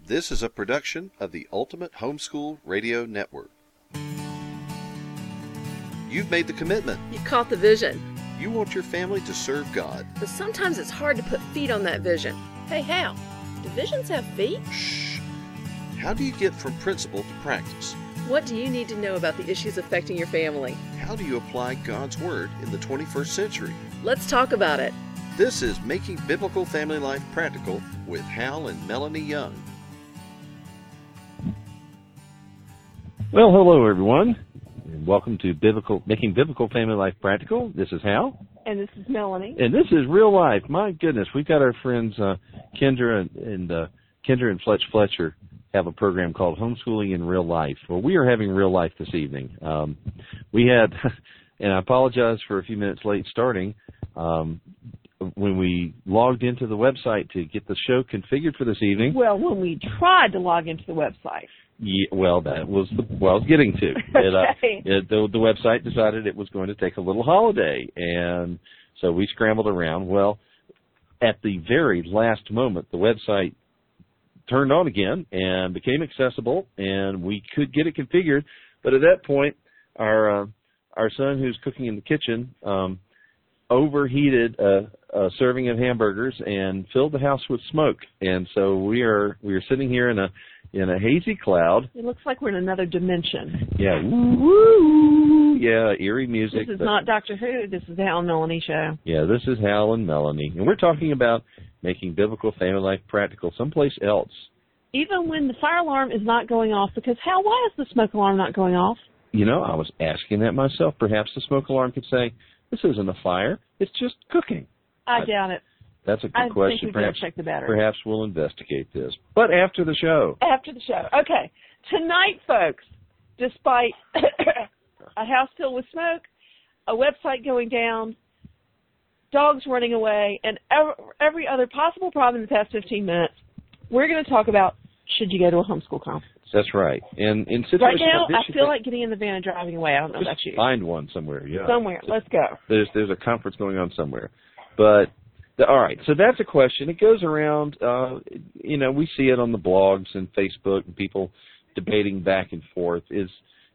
This is a production of the Ultimate Homeschool Radio Network. You've made the commitment. You caught the vision. You want your family to serve God. But sometimes it's hard to put feet on that vision. Hey, Hal, do visions have feet? Shh. How do you get from principle to practice? What do you need to know about the issues affecting your family? How do you apply God's Word in the 21st century? Let's talk about it. This is Making Biblical Family Life Practical with Hal and Melanie Young. Well, hello, everyone, and welcome to Making Biblical Family Life Practical. This is Hal. And this is Melanie. And this is real life. My goodness, we've got our friends Kendra and Fletcher have a program called Homeschooling in Real Life. Well, we are having real life this evening. We had, and I apologize for a few minutes late starting, when we logged into the website to get the show configured for this evening. Well, when we tried to log into the website. Yeah, well, that was what I was getting to. Okay. The website decided it was going to take a little holiday, and so we scrambled around. Well, at the very last moment, the website turned on again and became accessible, and we could get it configured. But at that point, our son, who's cooking in the kitchen, overheated a serving of hamburgers and filled the house with smoke. And so we are sitting here in a hazy cloud. It looks like we're in another dimension. Yeah, woo, yeah, eerie music. This is not Doctor Who. This is the Hal and Melanie Show. Yeah, this is Hal and Melanie, and we're talking about making biblical family life practical someplace else. Even when the fire alarm is not going off, because Hal, why is the smoke alarm not going off? You know, I was asking that myself. Perhaps the smoke alarm could say, "This isn't a fire; it's just cooking." I doubt it. That's a good question. I think we better check the battery. Perhaps we'll investigate this. But after the show. After the show. Okay. Tonight, folks, despite a house filled with smoke, a website going down, dogs running away, and every other possible problem in the past 15 minutes, we're going to talk about should you go to a homeschool conference. That's right. And in situations right now, like this, I feel like getting in the van and driving away. I don't know about you. Find one somewhere. Yeah. Somewhere. Let's go. There's a conference going on somewhere. But all right, so that's a question. It goes around, we see it on the blogs and Facebook and people debating back and forth is,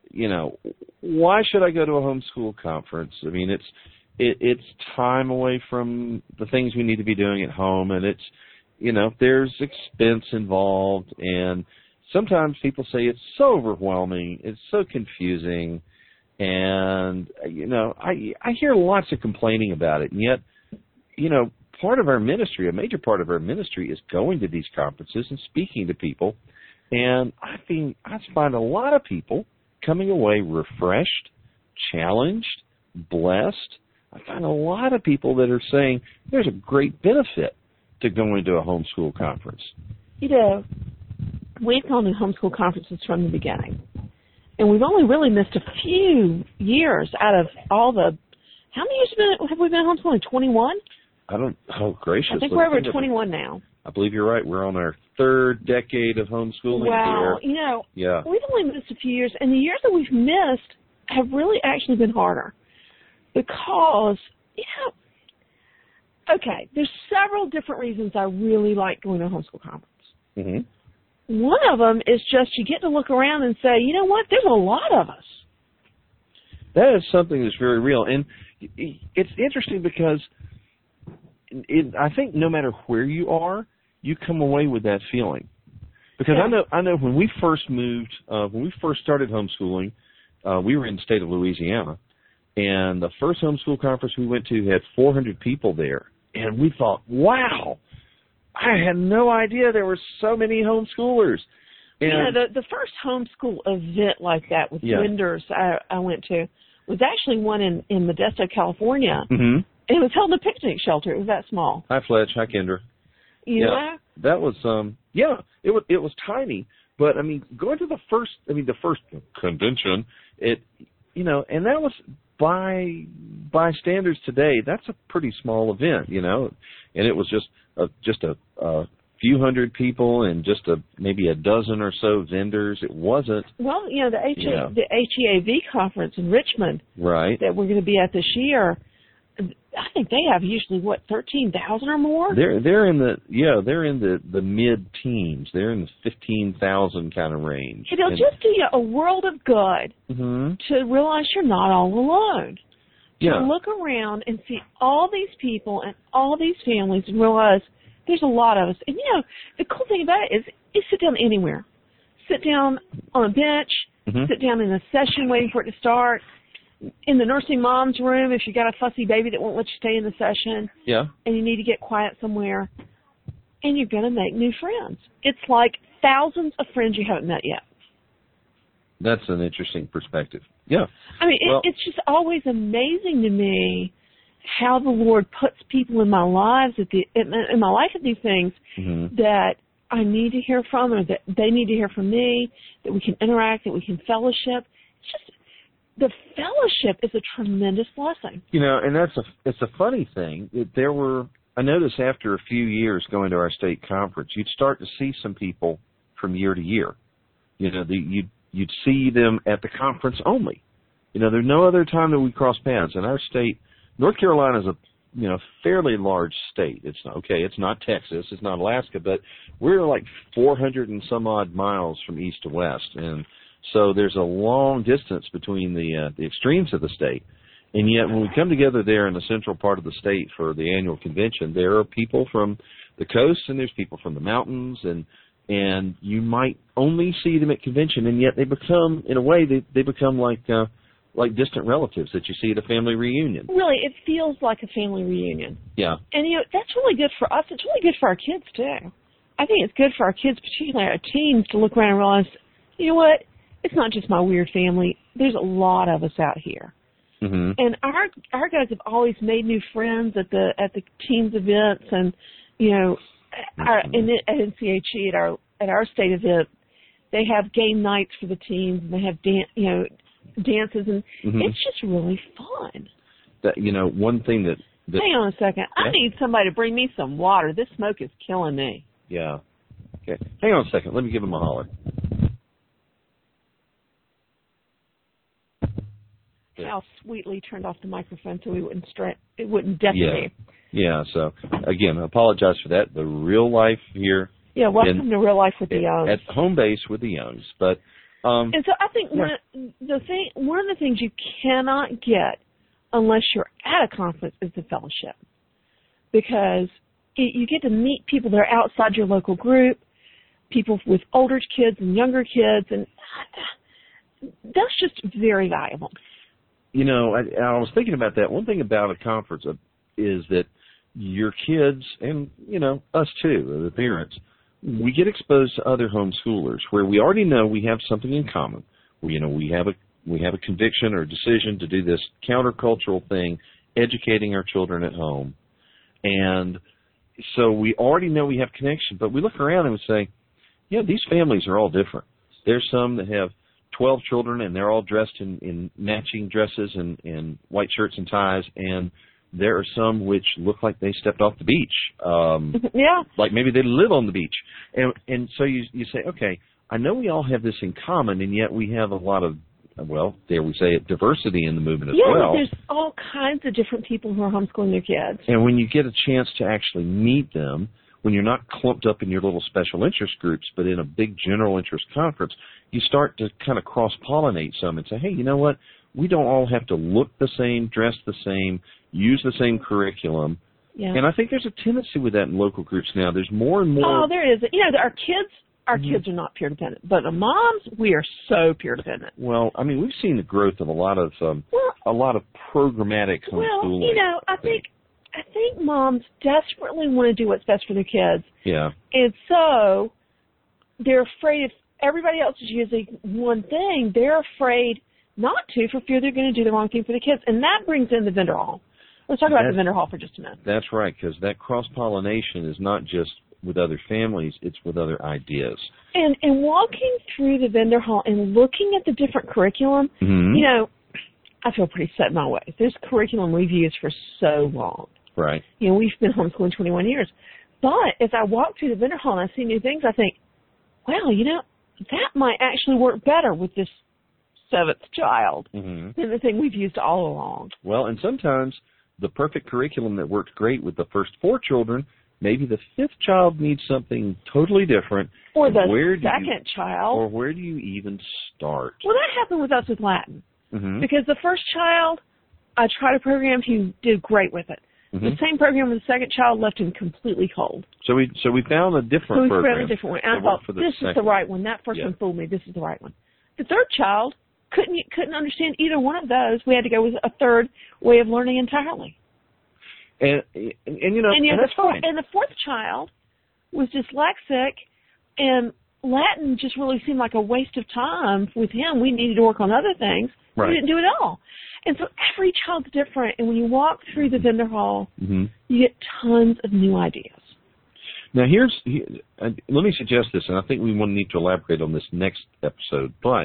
why should I go to a homeschool conference? I mean, it's time away from the things we need to be doing at home, and it's, there's expense involved, and sometimes people say it's so overwhelming, it's so confusing, and, I hear lots of complaining about it, and yet, part of our ministry, a major part of our ministry is going to these conferences and speaking to people. And I find a lot of people coming away refreshed, challenged, blessed. I find a lot of people that are saying there's a great benefit to going to a homeschool conference. We've gone to homeschool conferences from the beginning. And we've only really missed a few years out of all the, how many years have we been homeschooling? 21? Oh, gracious. I think we're over 21 now. I believe you're right. We're on our third decade of homeschooling wow. here. Yeah. We've only missed a few years, and the years that we've missed have really actually been harder because, okay, there's several different reasons I really like going to a homeschool conference. Mm-hmm. One of them is just you get to look around and say, you know what, there's a lot of us. That is something that's very real, and it's interesting because I think no matter where you are, you come away with that feeling. Because yeah. I know when we first moved, when we first started homeschooling, we were in the state of Louisiana, and the first homeschool conference we went to had 400 people there, and we thought, wow, I had no idea there were so many homeschoolers. And the first homeschool event like that with Winders I went to was actually one in Modesto, California. Mm-hmm. It was held in a picnic shelter. It was that small. Hi, Fletch. Hi, Kendra. Yeah. That was, it was tiny. But, I mean, going to the first convention, and that was by standards today, that's a pretty small event, and it was just a few hundred people and just maybe a dozen or so vendors. It wasn't. Well, the HEAV conference in Richmond, right, that we're going to be at this year. I think they have usually, 13,000 or more? They're in the mid-teens. They're in the 15,000 kind of range. It'll just do you a world of good to realize you're not all alone. Yeah. To look around and see all these people and all these families and realize there's a lot of us. And, the cool thing about it is you sit down anywhere. Sit down on a bench, sit down in a session waiting for it to start, in the nursing mom's room if you got a fussy baby that won't let you stay in the session and you need to get quiet somewhere, and you're going to make new friends. It's like thousands of friends you haven't met yet. That's an interesting perspective. Yeah. I mean, it's just always amazing to me how the Lord puts people in my lives in my life at these things that I need to hear from, or that they need to hear from me, that we can interact, that we can fellowship. It's just, the fellowship is a tremendous blessing. And it's a funny thing. I noticed after a few years going to our state conference, you'd start to see some people from year to year. You'd see them at the conference only. There's no other time that we cross paths. In our state, North Carolina is a fairly large state. It's not Texas, it's not Alaska, but we're like 400 and some odd miles from east to west, and so there's a long distance between the extremes of the state. And yet when we come together there in the central part of the state for the annual convention, there are people from the coast and there's people from the mountains, and you might only see them at convention, and yet they become, in a way, they become like distant relatives that you see at a family reunion. Really, it feels like a family reunion. Yeah. And, that's really good for us. It's really good for our kids, too. I think it's good for our kids, particularly our teens, to look around and realize, you know what? It's not just my weird family. There's a lot of us out here. And our guys have always made new friends at the teams events, and at NCHE at our state event, they have game nights for the teams, and they have dances, and it's just really fun. One thing that hang on a second, I need somebody to bring me some water. This smoke is killing me. Yeah. Okay. Hang on a second. Let me give him a holler. How sweetly turned off the microphone so it wouldn't deafen me. Yeah, so, again, I apologize for that. The real life here. Yeah, welcome to Real Life with the Youngs. At home base with the Youngs. But, and so I think one of the things you cannot get unless you're at a conference is the fellowship. Because you get to meet people that are outside your local group, people with older kids and younger kids, and that's just very valuable. I was thinking about that. One thing about a conference is that your kids and, us too, the parents, we get exposed to other homeschoolers where we already know we have something in common. We have a conviction or a decision to do this countercultural thing, educating our children at home. And so we already know we have connection, but we look around and we say, these families are all different. There's some that have 12 children, and they're all dressed in matching dresses and white shirts and ties, and there are some which look like they stepped off the beach. Like maybe they live on the beach. And so you say, okay, I know we all have this in common, and yet we have a lot of, dare we say it, diversity in the movement as well. Yeah, there's all kinds of different people who are homeschooling their kids. And when you get a chance to actually meet them, when you're not clumped up in your little special interest groups, but in a big general interest conference, you start to kind of cross-pollinate some and say, hey, you know what? We don't all have to look the same, dress the same, use the same curriculum. Yeah. And I think there's a tendency with that in local groups now. There's more and more. Oh, there is. Our kids are not peer dependent, but the moms, we are so peer dependent. Well, I mean, we've seen the growth of a lot of programmatic homeschooling. Well, I think moms desperately want to do what's best for their kids. Yeah. And so they're afraid if everybody else is using one thing, they're afraid not to for fear they're going to do the wrong thing for the kids. And that brings in the vendor hall. Let's talk about the vendor hall for just a minute. That's right, because that cross-pollination is not just with other families, it's with other ideas. And walking through the vendor hall and looking at the different curriculum, I feel pretty set in my ways. There's curriculum we've used for so long. Right. We've been homeschooling 21 years. But as I walk through the vendor hall and I see new things, I think, wow, that might actually work better with this seventh child than the thing we've used all along. Well, and sometimes the perfect curriculum that worked great with the first 4 children, maybe the 5th child needs something totally different. Or the second child. Or where do you even start? Well, that happened with us with Latin. Mm-hmm. Because the first child, I tried a program, he did great with it. Mm-hmm. The same program with the second child left him completely cold. So we found a different program. So we found a different one. And I thought, this is the right one. That first one fooled me. This is the right one. The third child couldn't understand either one of those. We had to go with a third way of learning entirely. And that's fine. And the fourth child was dyslexic, and Latin just really seemed like a waste of time with him. We needed to work on other things. Right. We didn't do it all. And so every child's different, and when you walk through the vendor hall, you get tons of new ideas. Now, let me suggest this, and I think we need to elaborate on this next episode. But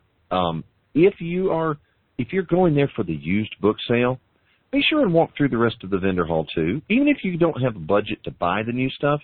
if you're going there for the used book sale, be sure and walk through the rest of the vendor hall too. Even if you don't have a budget to buy the new stuff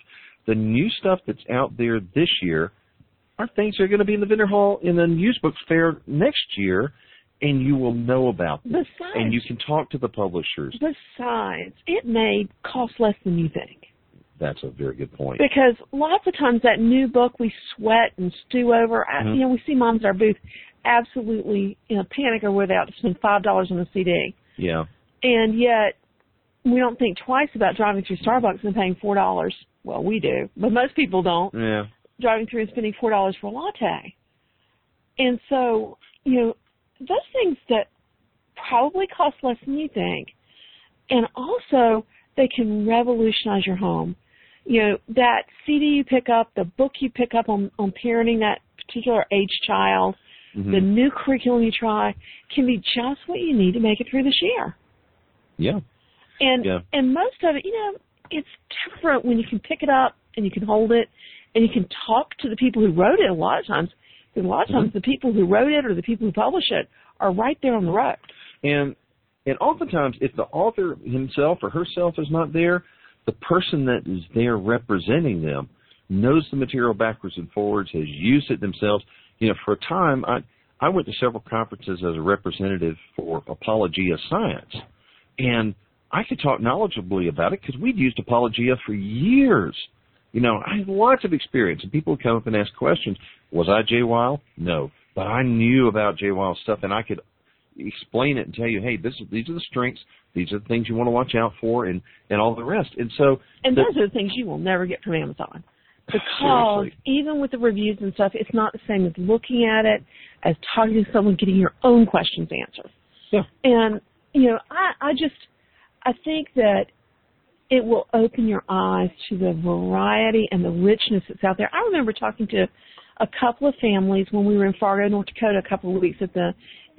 that's out there this year are things that are going to be in the vendor hall in the used books fair next year, and you will know about them. Besides, and you can talk to the publishers. Besides, it may cost less than you think. That's a very good point. Because lots of times that new book we sweat and stew over. We see moms at our booth absolutely in a panic over without to spend $5 on a CD. Yeah. And yet we don't think twice about driving through Starbucks and paying $4. Well, we do, but most people don't. Yeah. Driving through and spending $4 for a latte. And so, those things that probably cost less than you think, and also they can revolutionize your home. That CD you pick up, the book you pick up on parenting that particular age child, the new curriculum you try can be just what you need to make it through this year. Yeah. And most of it, it's different when you can pick it up and you can hold it and you can talk to the people who wrote it a lot of times. Because a lot of times the people who wrote it or the people who publish it are right there on the road. And oftentimes, if the author himself or herself is not there, the person that is there representing them knows the material backwards and forwards, has used it themselves. For a time, I went to several conferences as a representative for Apologia Science, and I could talk knowledgeably about it because we'd used Apologia for years. I had lots of experience, and people would come up and ask questions. Was I Jay Weil? No. But I knew about Jay Weil's stuff, and I could explain it and tell you, hey, these are the strengths, these are the things you want to watch out for, and all the rest. And those are the things you will never get from Amazon. Because seriously, even with the reviews and stuff, it's not the same as looking at it, as talking to someone, getting your own questions answered. Yeah. And, I think that it will open your eyes to the variety and the richness that's out there. I remember talking to a couple of families when we were in Fargo, North Dakota, a couple of weeks at the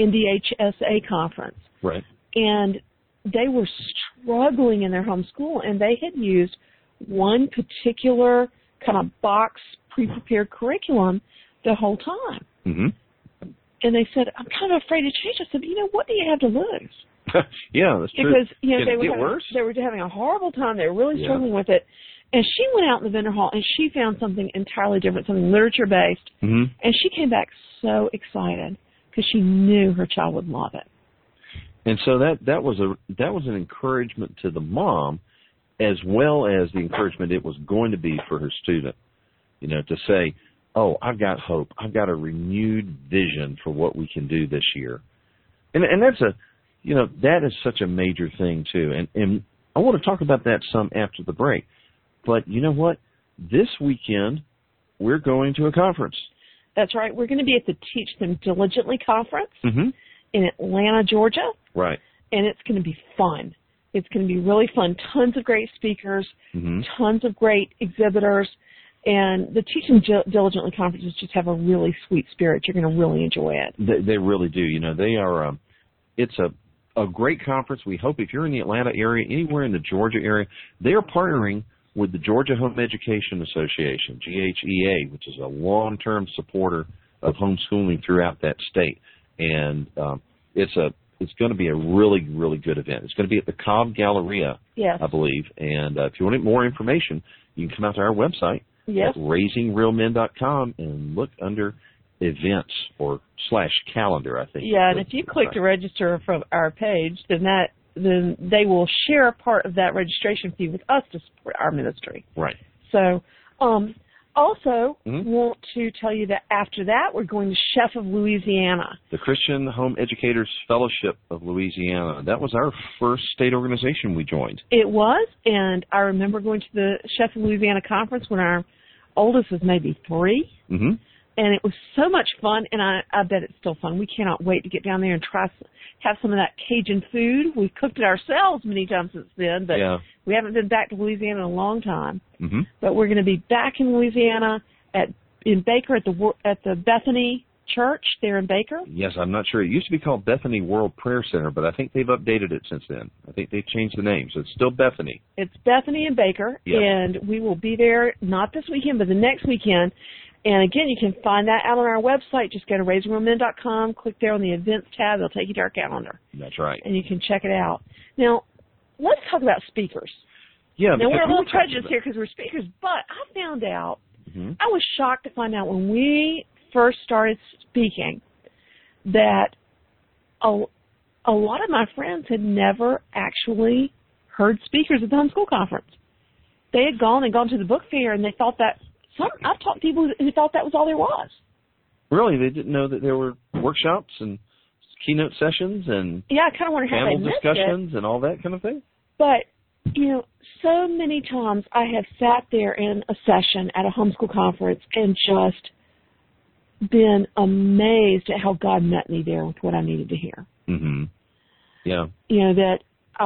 NDHSA conference. Right. And they were struggling in their homeschool, and they had used one particular kind of box pre-prepared curriculum the whole time. Mm-hmm. And they said, I'm kind of afraid to change. I said, what do you have to lose? Yeah, that's true. Because, they were having a horrible time. They were really struggling with it. And she went out in the vendor hall, and she found something entirely different, something literature-based. Mm-hmm. And she came back so excited because she knew her child would love it. And so that was an encouragement to the mom, as well as the encouragement it was going to be for her student, to say, oh, I've got hope. I've got a renewed vision for what we can do this year. And that's that is such a major thing too. And I want to talk about that some after the break. But you know what? This weekend, we're going to a conference. That's right. We're going to be at the Teach Them Diligently conference in Atlanta, Georgia. Right. And it's going to be fun. It's going to be really fun. Tons of great speakers, tons of great exhibitors. And the Teach Them Diligently conferences just have a really sweet spirit. You're going to really enjoy it. They really do. They are. It's a great conference. We hope if you're in the Atlanta area, anywhere in the Georgia area, they are partnering with the Georgia Home Education Association, GHEA, which is a long-term supporter of homeschooling throughout that state. And it's going to be a really, really good event. It's going to be at the Cobb Galleria, I believe. And if you want more information, you can come out to our website at raisingrealmen.com and look under events or /calendar, I think. Yeah, and if you click to register from our page, then that then they will share a part of that registration fee with us to support our ministry. Right. So, also want to tell you that after that, we're going to Chef of Louisiana. The Christian Home Educators Fellowship of Louisiana. That was our first state organization we joined. It was, and I remember going to the Chef of Louisiana conference when our oldest was maybe 3. Mm-hmm. And it was so much fun, and I bet it's still fun. We cannot wait to get down there and have some of that Cajun food. We've cooked it ourselves many times since then, but we haven't been back to Louisiana in a long time. Mm-hmm. But we're going to be back in Louisiana in Baker at the Bethany Church there in Baker. Yes, I'm not sure. It used to be called Bethany World Prayer Center, but I think they've updated it since then. I think they've changed the name, so it's still Bethany. It's Bethany and Baker, and we will be there not this weekend, but the next weekend. And again, you can find that out on our website. Just go to RaisingRealMen.com, click there on the events tab. It'll take you to our calendar. That's right. And you can check it out. Now, let's talk about speakers. Yeah. Now, we're a little prejudiced here because we're speakers, but I found out, I was shocked to find out when we first started speaking that a lot of my friends had never actually heard speakers at the homeschool conference. They had gone to the book fair, and they thought that I've talked to people who thought that was all there was. Really? They didn't know that there were workshops and keynote sessions and I kind of wonder how they missed discussions and all that kind of thing? But, so many times I have sat there in a session at a homeschool conference and just been amazed at how God met me there with what I needed to hear. Mm-hmm. Yeah. That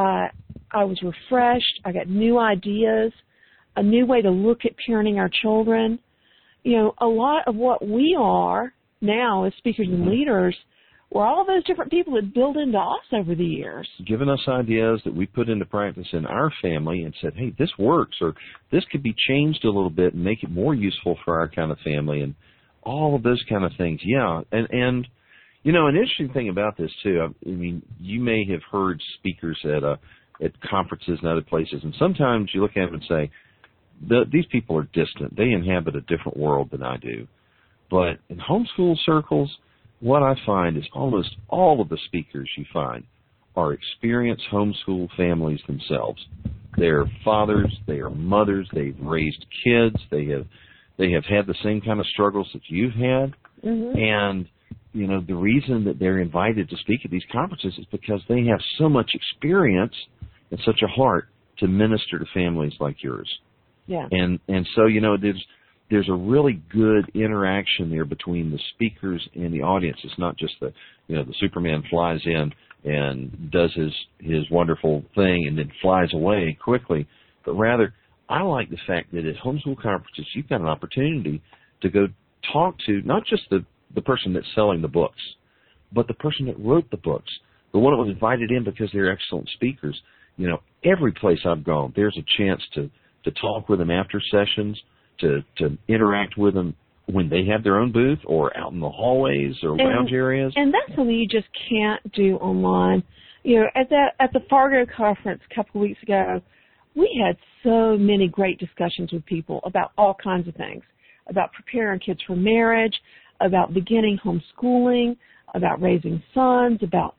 I was refreshed. I got new ideas, a new way to look at parenting our children. A lot of what we are now as speakers and leaders were all those different people that built into us over the years. Given us ideas that we put into practice in our family and said, hey, this works, or this could be changed a little bit and make it more useful for our kind of family, and all of those kind of things. Yeah, and an interesting thing about this, too, I mean, you may have heard speakers at conferences and other places, and sometimes you look at them and say, these people are distant. They inhabit a different world than I do. But in homeschool circles, what I find is almost all of the speakers you find are experienced homeschool families themselves. They're fathers, they are mothers, they've raised kids, they have had the same kind of struggles that you've had. Mm-hmm. And, the reason that they're invited to speak at these conferences is because they have so much experience and such a heart to minister to families like yours. Yeah. And so, there's a really good interaction there between the speakers and the audience. It's not just the Superman flies in and does his wonderful thing and then flies away quickly, but rather I like the fact that at homeschool conferences you've got an opportunity to go talk to not just the person that's selling the books, but the person that wrote the books, the one that was invited in because they're excellent speakers. Every place I've gone, there's a chance to talk with them after sessions, to interact with them when they have their own booth or out in the hallways or lounge areas. And that's something you just can't do online. At the Fargo conference a couple of weeks ago, we had so many great discussions with people about all kinds of things, about preparing kids for marriage, about beginning homeschooling, about raising sons, about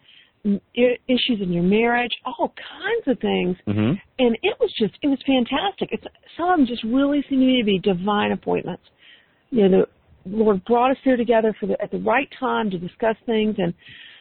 issues in your marriage, all kinds of things. Mm-hmm. And it was fantastic. Some of them just really seemed to me to be divine appointments. The Lord brought us here together at the right time to discuss things. And,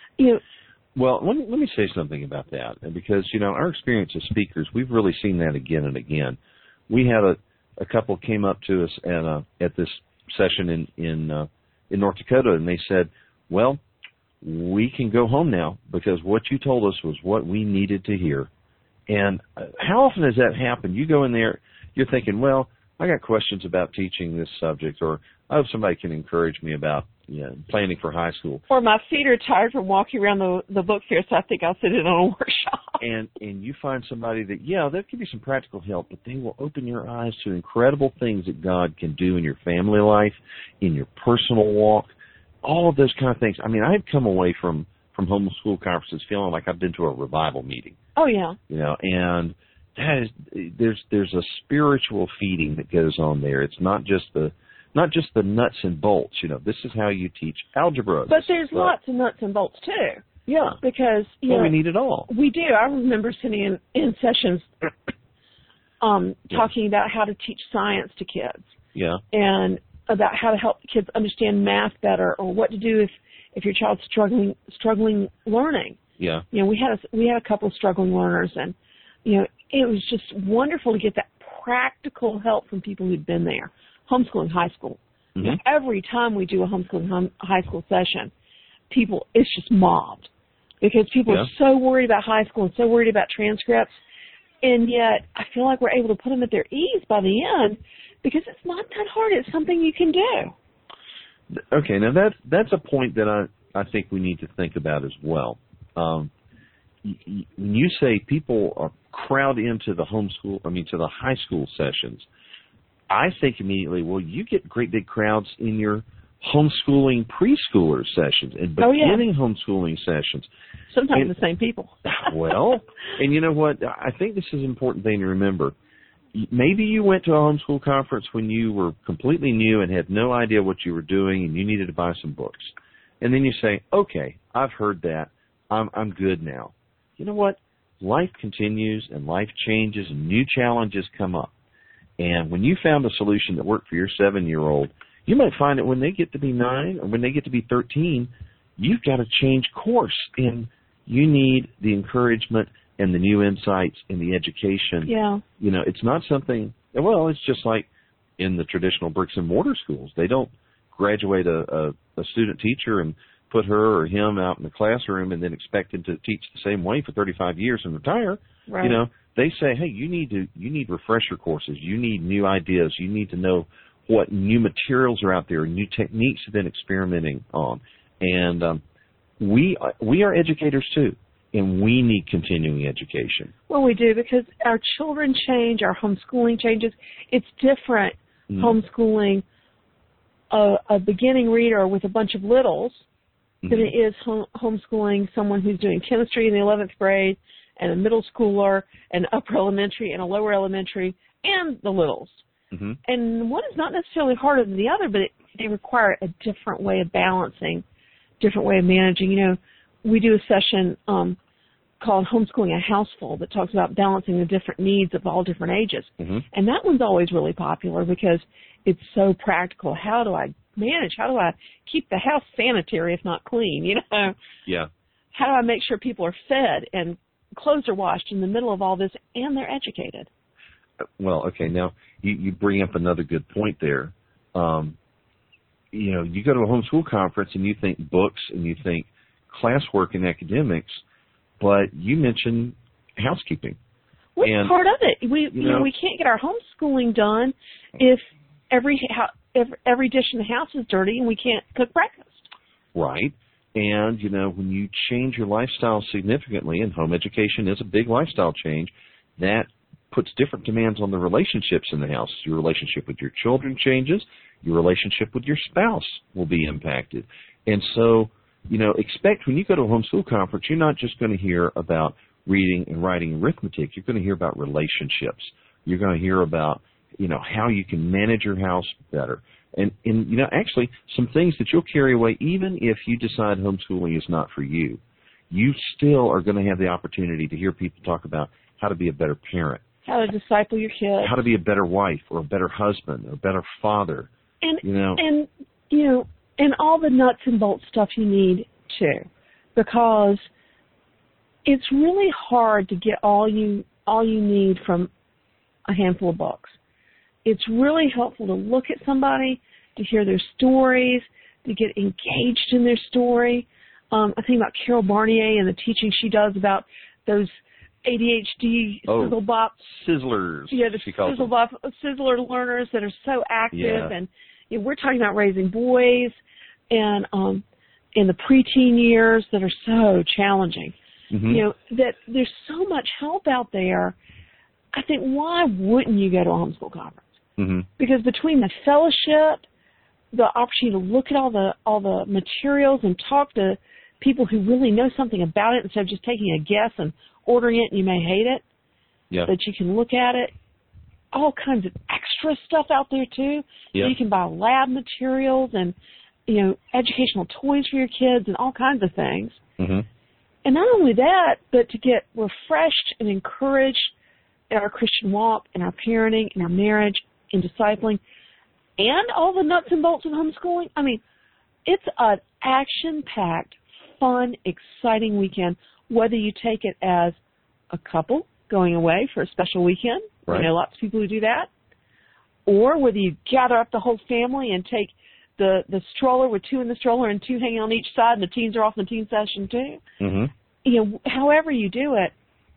Well, let me say something about that, because, our experience as speakers, we've really seen that again and again. We had a couple came up to us at this session in North Dakota, and they said, well, we can go home now because what you told us was what we needed to hear. And how often does that happen? You go in there, you're thinking, well, I got questions about teaching this subject, or I hope somebody can encourage me about planning for high school. Or my feet are tired from walking around the book fair, so I think I'll sit in on a workshop. And you find somebody that, there could be some practical help, but they will open your eyes to incredible things that God can do in your family life, in your personal walk. All of those kind of things. I mean, I've come away from homeschool conferences feeling like I've been to a revival meeting. Oh, yeah. And that is, there's a spiritual feeding that goes on there. It's not just the nuts and bolts. This is how you teach algebra. But there's lots of nuts and bolts too. Yeah. Because, we need it all. We do. I remember sitting in sessions talking about how to teach science to kids. Yeah. And about how to help kids understand math better, or what to do if your child's struggling learning. Yeah. We had a couple of struggling learners, and it was just wonderful to get that practical help from people who'd been there. Homeschooling high school. Mm-hmm. Every time we do a homeschooling high school session, it's just mobbed, because people are so worried about high school and so worried about transcripts, and yet I feel like we're able to put them at their ease by the end, because it's not that hard. It's something you can do. Okay, now that's a point that I think we need to think about as well. When you say people crowd into the to the high school sessions, I think immediately, well, you get great big crowds in your homeschooling preschooler sessions and beginning homeschooling sessions. Sometimes the same people. Well, and you know what? I think this is an important thing to remember. Maybe you went to a homeschool conference when you were completely new and had no idea what you were doing, and you needed to buy some books. And then you say, okay, I've heard that. I'm good now. You know what? Life continues, and life changes, and new challenges come up. And when you found a solution that worked for your 7-year-old, you might find that when they get to be 9 or when they get to be 13, you've got to change course, and you need the encouragement and the new insights and the education. Yeah. It's not something, it's just like in the traditional bricks and mortar schools. They don't graduate a student teacher and put her or him out in the classroom and then expect him to teach the same way for 35 years and retire. Right. They say, hey, you need refresher courses. You need new ideas. You need to know what new materials are out there, new techniques you've been experimenting on. And we are educators too, and we need continuing education. Well, we do, because our children change, our homeschooling changes. It's different homeschooling a beginning reader with a bunch of littles than it is homeschooling someone who's doing chemistry in the 11th grade, and a middle schooler, and upper elementary, and a lower elementary, and the littles. Mm-hmm. And one is not necessarily harder than the other, but they require a different way of balancing, different way of managing. We do a session called Homeschooling a Houseful that talks about balancing the different needs of all different ages. Mm-hmm. And that one's always really popular because it's so practical. How do I manage? How do I keep the house sanitary, if not clean? Yeah. How do I make sure people are fed and clothes are washed in the middle of all this, and they're educated? Well, okay, now you bring up another good point there. You go to a homeschool conference and you think books and you think classwork and academics, but you mentioned housekeeping. What's part of it? We can't get our homeschooling done if every dish in the house is dirty and we can't cook breakfast. Right. And, when you change your lifestyle significantly, and home education is a big lifestyle change, that puts different demands on the relationships in the house. Your relationship with your children changes. Your relationship with your spouse will be impacted. And so, expect when you go to a homeschool conference, you're not just going to hear about reading and writing arithmetic. You're going to hear about relationships. You're going to hear about, how you can manage your house better. And actually some things that you'll carry away, even if you decide homeschooling is not for you, you still are going to have the opportunity to hear people talk about how to be a better parent, how to disciple your kids, how to be a better wife or a better husband or a better father, and all the nuts and bolts stuff you need too, because it's really hard to get all you need from a handful of books. It's really helpful to look at somebody, to hear their stories, to get engaged in their story. I think about Carol Barnier and the teaching she does about those ADHD sizzlers. Yeah, the sizzler learners that are so active. Yeah. And we're talking about raising boys and in the preteen years that are so challenging. Mm-hmm. That there's so much help out there. I think, why wouldn't you go to a homeschool conference? Mm-hmm. Because between the fellowship, the opportunity to look at all the materials and talk to people who really know something about it instead of just taking a guess and ordering it and you may hate it, that you can look at it. All kinds of extra stuff out there too. Yeah. So you can buy lab materials and educational toys for your kids and all kinds of things. Mm-hmm. And not only that, but to get refreshed and encouraged in our Christian walk, in our parenting, in our marriage, in discipling, and all the nuts and bolts of homeschooling. I mean, it's an action-packed, fun, exciting weekend, whether you take it as a couple going away for a special weekend. Right. I know lots of people who do that. Or whether you gather up the whole family and take the stroller with 2 in the stroller and 2 hanging on each side, and the teens are off in the teen session too. Mm-hmm. You know, however you do it,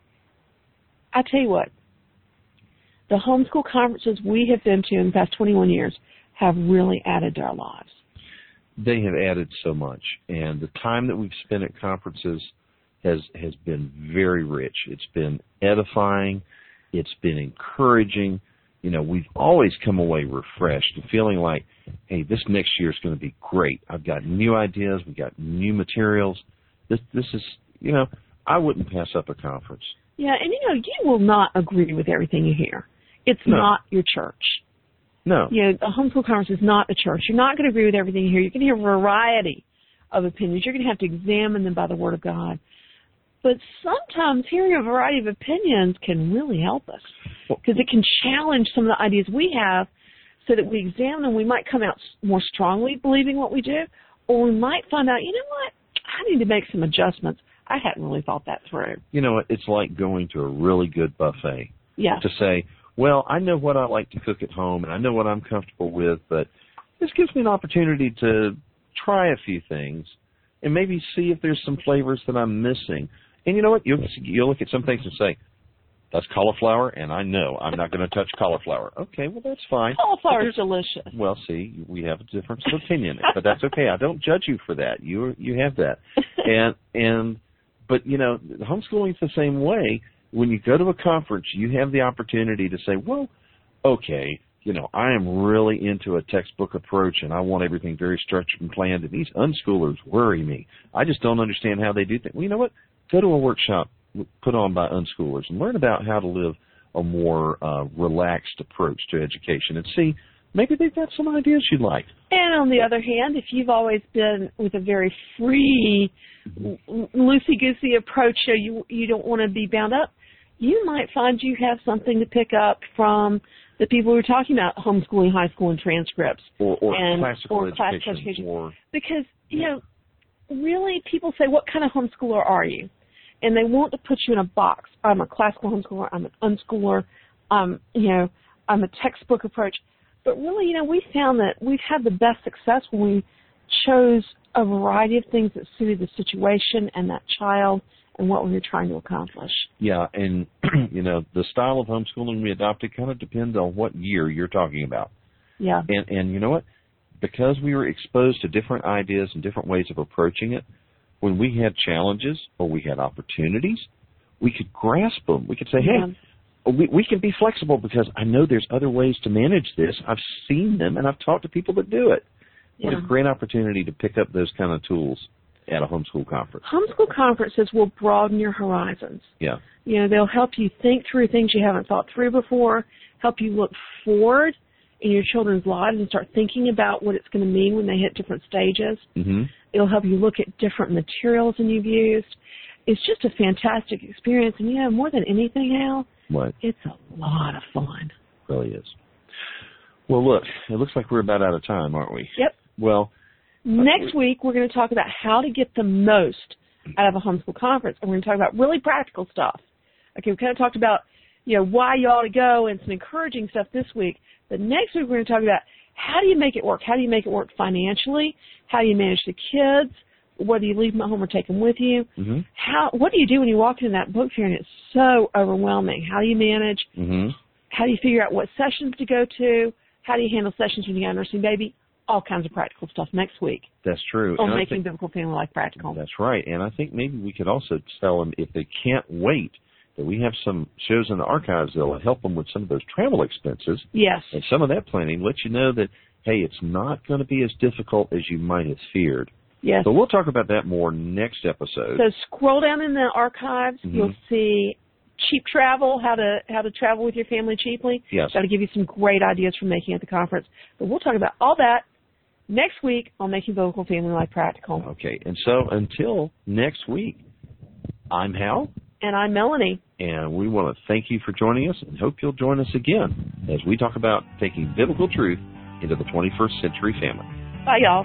I tell you what, the homeschool conferences we have been to in the past 21 years have really added to our lives. They have added so much, and the time that we've spent at conferences has been very rich. It's been edifying. It's been encouraging. You know, we've always come away refreshed and feeling like, hey, this next year is going to be great. I've got new ideas. We've got new materials. This is, you know, I wouldn't pass up a conference. Yeah, and, you know, you will not agree with everything you hear. It's not your church. No. You know, a homeschool conference is not a church. You're not going to agree with everything you hear. You're going to hear a variety of opinions. You're going to have to examine them by the Word of God. But sometimes hearing a variety of opinions can really help us because it can challenge some of the ideas we have so that we examine them. We might come out more strongly believing what we do, or we might find out, you know what, I need to make some adjustments. I hadn't really thought that through. You know, it's like going to a really good buffet. Yeah. To say, well, I know what I like to cook at home, and I know what I'm comfortable with, but this gives me an opportunity to try a few things and maybe see if there's some flavors that I'm missing. And you know what? You'll look at some things and say, that's cauliflower, and I know I'm not going to touch cauliflower. Okay, well, that's fine. Cauliflower is delicious. Well, see, we have a difference of opinion, but that's okay. I don't judge you for that. You have that. But, you know, homeschooling's the same way. When you go to a conference, you have the opportunity to say, well, okay, you know, I am really into a textbook approach, and I want everything very structured and planned, and these unschoolers worry me. I just don't understand how they do things. Well, you know what? Go to a workshop put on by unschoolers and learn about how to live a more relaxed approach to education and see, maybe they've got some ideas you'd like. And on the other hand, if you've always been with a very free, loosey-goosey approach, so you don't want to be bound up, you might find you have something to pick up from the people who are talking about homeschooling, high school, and transcripts. Or classical education. Because, you know, really people say, what kind of homeschooler are you? And they want to put you in a box. I'm a classical homeschooler. I'm an unschooler. You know, I'm a textbook approach. But really, you know, we found that we've had the best success when we chose a variety of things that suited the situation and that child and what we were trying to accomplish. Yeah, and, you know, the style of homeschooling we adopted kind of depends on what year you're talking about. Yeah. And you know what? Because we were exposed to different ideas and different ways of approaching it, when we had challenges or we had opportunities, we could grasp them. We could say, hey, we can be flexible because I know there's other ways to manage this. I've seen them, and I've talked to people that do it. Yeah. What a great opportunity to pick up those kind of tools at a homeschool conference. Homeschool conferences will broaden your horizons. Yeah. You know, they'll help you think through things you haven't thought through before, help you look forward in your children's lives and start thinking about what it's going to mean when they hit different stages. Mm-hmm. It'll help you look at different materials than you've used. It's just a fantastic experience. And, you know, more than anything, Al, what? It's a lot of fun. It really is. Well, look, it looks like we're about out of time, aren't we? Yep. Well, next week we're going to talk about how to get the most out of a homeschool conference. And we're going to talk about really practical stuff. Okay, we kind of talked about, you know, why you ought to go and some encouraging stuff this week. But next week we're going to talk about how do you make it work? How do you make it work financially? How do you manage the kids? Whether you leave them at home or take them with you. Mm-hmm. What do you do when you walk into that book fair and it's so overwhelming? How do you manage? Mm-hmm. How do you figure out what sessions to go to? How do you handle sessions when you got a nursing baby? All kinds of practical stuff next week. That's true. On making biblical family life practical. That's right. And I think maybe we could also tell them if they can't wait, that we have some shows in the archives that will help them with some of those travel expenses. Yes. And some of that planning, let you know that, hey, it's not going to be as difficult as you might have feared. Yes. So we'll talk about that more next episode. So scroll down in the archives. Mm-hmm. You'll see cheap travel, how to travel with your family cheaply. Yes. That'll give you some great ideas for making at the conference. But we'll talk about all that next week on Making Biblical Family Life Practical. Okay. And so until next week, I'm Hal. And I'm Melanie. And we want to thank you for joining us and hope you'll join us again as we talk about taking biblical truth into the 21st century family. Bye, y'all.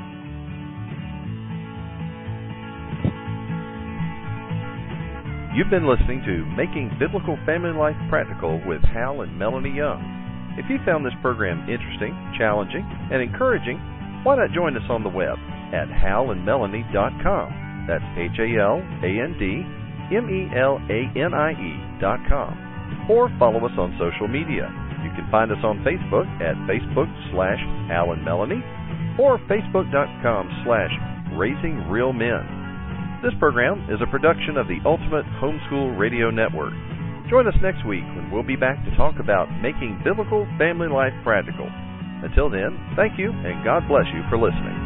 You've been listening to Making Biblical Family Life Practical with Hal and Melanie Young. If you found this program interesting, challenging, and encouraging, why not join us on the web at halandmelanie.com. That's HALANDMELANIE.com. Or follow us on social media. You can find us on Facebook at Facebook/HalandMelanie or Facebook.com/RaisingRealMen. This program is a production of the Ultimate Homeschool Radio Network. Join us next week when we'll be back to talk about making biblical family life practical. Until then, thank you and God bless you for listening.